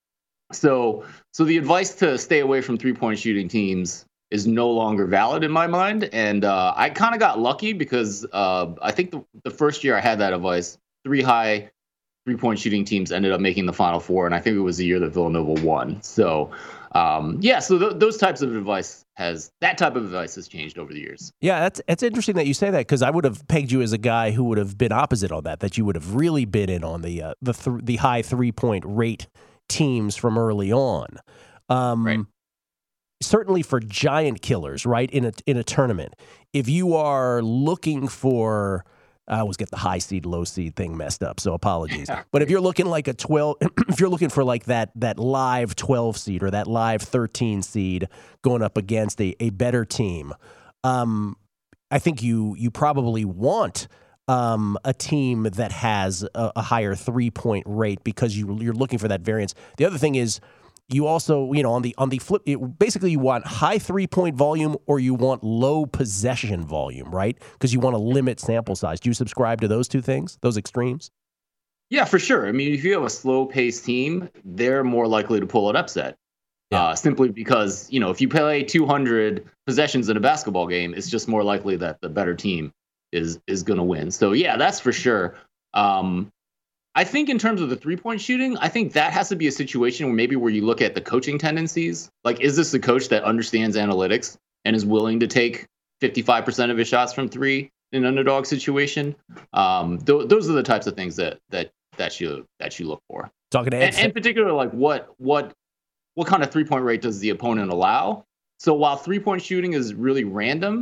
So, so the advice to stay away from three-point shooting teams is no longer valid in my mind. And uh, I kind of got lucky because uh, I think the, the first year I had that advice, three high three-point shooting teams ended up making the Final Four, and I think it was the year that Villanova won. So, um, yeah, so th- those types of advice has that type of advice has changed over the years. Yeah, that's it's interesting that you say that because I would have pegged you as a guy who would have been opposite on that. That you would have really been in on the uh, the th- the high three-point rate teams from early on. Um, right. Certainly for giant killers, right in a in a tournament, if you are looking for. I always get the high seed, low seed thing messed up, so apologies. But if you're looking like a twelve, if you're looking for like that that live twelve seed or that live thirteen seed going up against a, a better team, um, I think you you probably want um, a team that has a, a higher three point rate because you you're looking for that variance. The other thing is. You also, you know, on the on the flip, it, basically you want high three-point volume or you want low possession volume, right? Because you want to limit sample size. Do you subscribe to those two things, those extremes? Yeah, for sure. I mean, if you have a slow-paced team, they're more likely to pull an upset. Yeah. Uh, simply because, you know, if you play two hundred possessions in a basketball game, it's just more likely that the better team is is going to win. So, yeah, that's for sure. Um, I think in terms of the three-point shooting, I think that has to be a situation where maybe where you look at the coaching tendencies. Like, is this a coach that understands analytics and is willing to take fifty-five percent of his shots from three in an underdog situation? Um, th- those are the types of things that that that you that you look for. Talking to Ed, and, and in particular, like what what what kind of three-point rate does the opponent allow? So while three-point shooting is really random,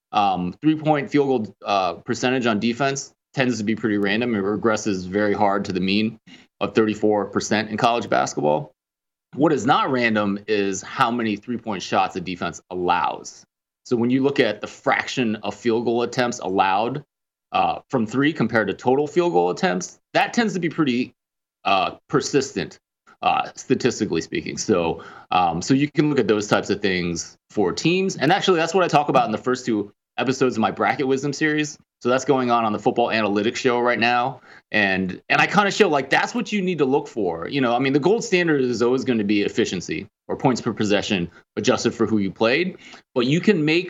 Um, three-point field goal uh, percentage on defense tends to be pretty random. It regresses very hard to the mean of thirty-four percent in college basketball. What is not random is how many three-point shots a defense allows. So when you look at the fraction of field goal attempts allowed uh, from three compared to total field goal attempts, that tends to be pretty uh, persistent, uh, statistically speaking. So, um, so you can look at those types of things for teams. And actually, that's what I talk about in the first two episodes of my Bracket Wisdom series. So that's going on on the Football Analytics show right now. And and I kind of show like that's what you need to look for. You know, I mean, the gold standard is always going to be efficiency or points per possession adjusted for who you played. But you can make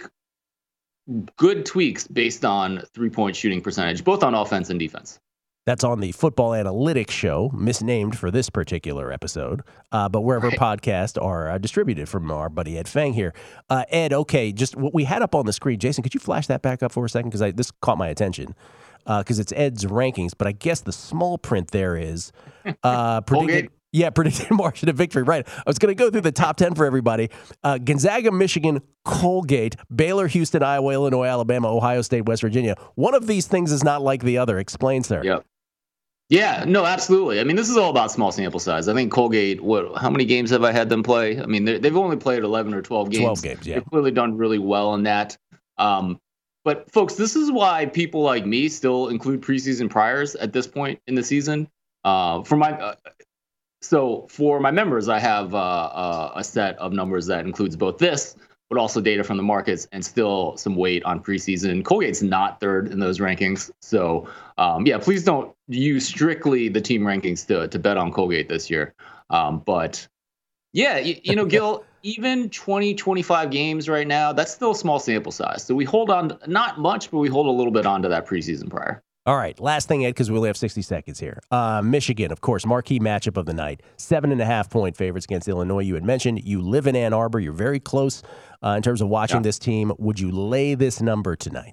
good tweaks based on three-point shooting percentage, both on offense and defense. That's on the Football Analytics show, misnamed for this particular episode, uh, but wherever right. podcasts are uh, distributed from our buddy Ed Feng here. Uh, Ed, okay, just what we had up on the screen. Jason, could you flash that back up for a second? Because this caught my attention. Because uh, it's Ed's rankings, but I guess the small print there is uh, predicted, yeah, predicted margin of victory. Right. I was going to go through the top ten for everybody. Uh, Gonzaga, Michigan, Colgate, Baylor, Houston, Iowa, Illinois, Alabama, Ohio State, West Virginia. One of these things is not like the other. Explain, sir. Yep. Yeah, no, absolutely. I mean, this is all about small sample size. I think Colgate, what? How many games have I had them play? I mean, they've only played eleven or twelve games. twelve games, yeah. They've clearly done really well in that. Um, but, folks, this is why people like me still include preseason priors at this point in the season. Uh, for my, uh, so for my members, I have uh, uh, a set of numbers that includes both this, but also data from the markets and still some weight on preseason. Colgate's not third in those rankings. So, um, yeah, please don't use strictly the team rankings to to bet on Colgate this year. Um, but, yeah, you, you know, Gil, even twenty, twenty-five games right now, that's still a small sample size. So we hold on, not much, but we hold a little bit on to that preseason prior. All right, last thing, Ed, because we only have sixty seconds here. Uh, Michigan, of course, marquee matchup of the night. Seven and a half point favorites against Illinois. You had mentioned you live in Ann Arbor. You're very close uh, in terms of watching yeah. this team. Would you lay this number tonight?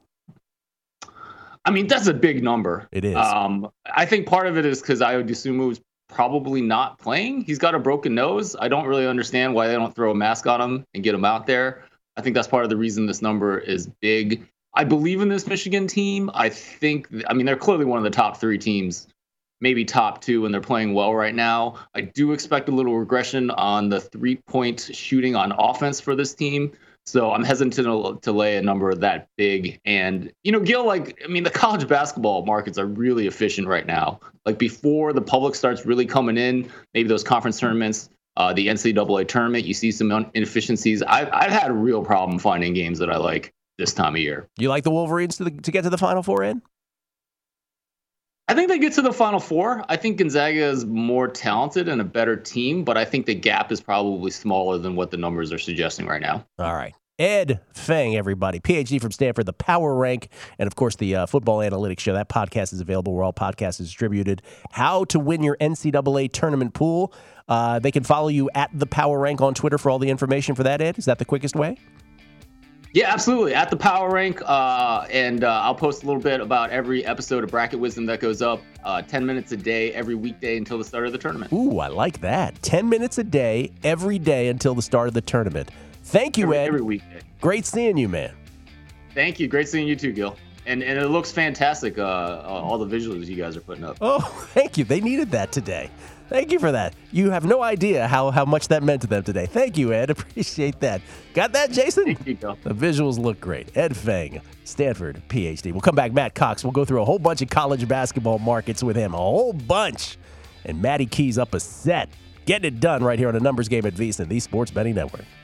I mean, that's a big number. It is. Um, I think part of it is because Ayo Dosunmu is probably not playing. He's got a broken nose. I don't really understand why they don't throw a mask on him and get him out there. I think that's part of the reason this number is big. I believe in this Michigan team. I think, I mean, they're clearly one of the top three teams, maybe top two, and they're playing well right now. I do expect a little regression on the three-point shooting on offense for this team. So I'm hesitant to, to lay a number that big. And, you know, Gil, like, I mean, the college basketball markets are really efficient right now. Like before the public starts really coming in, maybe those conference tournaments, uh, the N C double A tournament, you see some inefficiencies. I've, I've had a real problem finding games that I like this time of year. You like the Wolverines to, the, to get to the Final Four, Ed? I think they get to the Final Four. I think Gonzaga is more talented and a better team, but I think the gap is probably smaller than what the numbers are suggesting right now. All right. Ed Feng, everybody, P H D from Stanford, the Power Rank, and of course the uh, Football Analytics Show. That podcast is available where all podcasts are distributed. How to win your N C double A tournament pool. Uh, they can follow you at the Power Rank on Twitter for all the information for that, Ed. Is that the quickest way? Yeah, absolutely. At the Power Rank, uh, and uh, I'll post a little bit about every episode of Bracket Wisdom that goes up uh, ten minutes a day every weekday until the start of the tournament. Ooh, I like that. ten minutes a day every day until the start of the tournament. Thank you, every, Ed. Every weekday. Great seeing you, man. Thank you. Great seeing you too, Gil. And and it looks fantastic, uh, uh, all the visuals you guys are putting up. Oh, thank you. They needed that today. Thank you for that. You have no idea how, how much that meant to them today. Thank you, Ed. Appreciate that. Got that, Jason? Thank you, Gil. The visuals look great. Ed Feng, Stanford, P H D. We'll come back. Matt Cox. We'll go through a whole bunch of college basketball markets with him. A whole bunch. And Matty Keys up a set. Getting it done right here on a numbers game at VSiN, the Sports Betting Network.